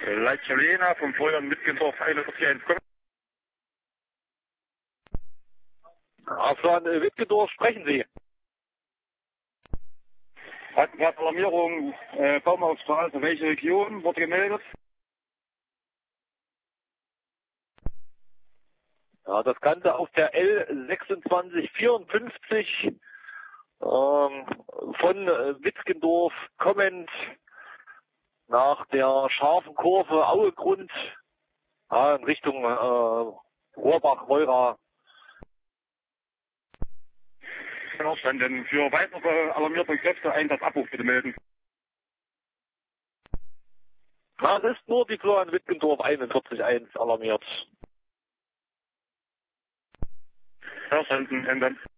Leitchelena vom Florian Wittgendorf 41.1. Von Wittgendorf sprechen Sie. Hat gerade Alarmierung, Baumausstraße, welche Region wurde gemeldet? Ja, das Ganze auf der L2654 von Wittgendorf kommend nach der scharfen Kurve Auegrund, ja, in Richtung Rohrbach-Reura. Verstanden. Für weitere alarmierte Kräfte Einsatzabruf bitte melden. Ja, es ist nur die Florian Wittgendorf 41.1 alarmiert. Verstanden, ändern.